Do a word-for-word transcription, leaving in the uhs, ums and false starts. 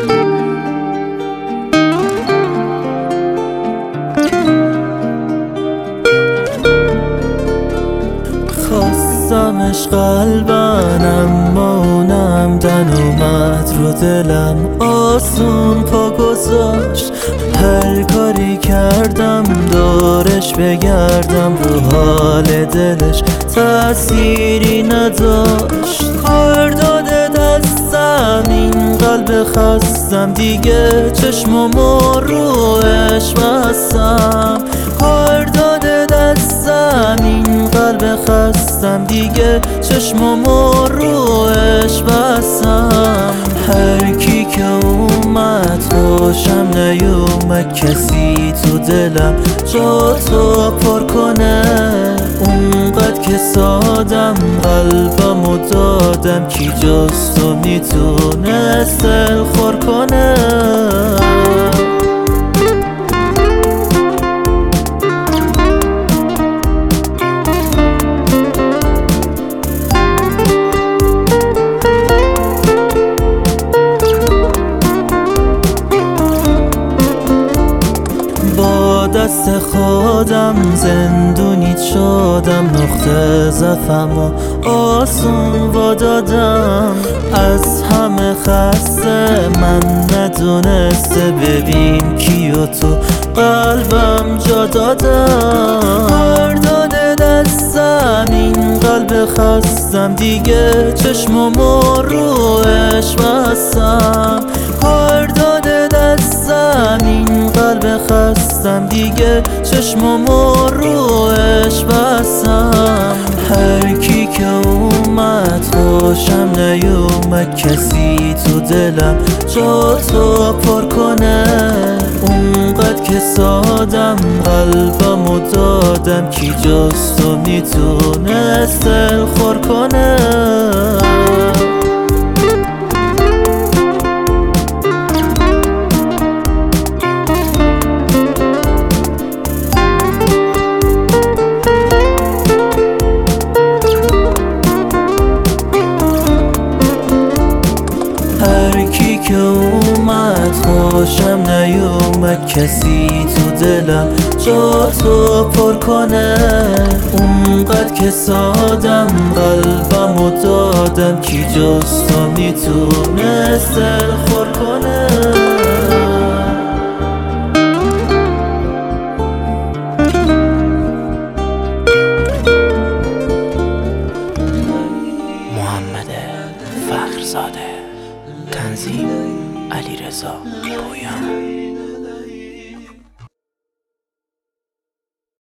خواستمش قلبن اما اونم دن اومد رو دلم، آسون پا گذاشت. هر کاری کردم دورش بگردم رو حال دلش تأثیری نداشت. کار داده دستم این قلب خستم، دیگه چشممو روش بستم. کار داده دستم این قلب خستم، دیگه چشممو روش بستم. هر کی که اومد خوشم نیومد، کسی تو دلم جا تو پر کنه. اونقدر که سادم قلبمو دادم، کی جز تو میتونست دل خور کنه. دست خودم زندونیت شدم، نقطه ضعفم و آسون وادادم. از همه خسته من ندونسته، ببین کیو تو قلبم جا دادم. کار داده دستم این قلب خستم، دیگه چشممو روش بستم. کار داده دستم این قلب خستم، دیگه چشممو روش بستم. هر کی که اومد خوشم نیومد، کسی تو دلم جا تو پر کنه. اونقدر که سادم قلبمو دادم، کی جز تو میتونست دل خور کنه. که اومد خوشم نیومد، کسی تو دلم جا تو پر کنه. اونقدر که سادم قلبمو دادم، کی جز تو میتونست دل خور کنه. محمد فخرزاده، تنظیم علیرضا پویان.